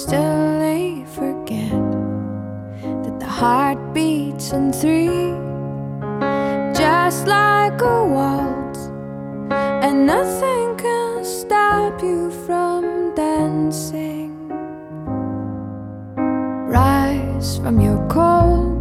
hastily forget that the heart beats in three, just like a waltz, and nothing can stop you from dancing. Rise from your cold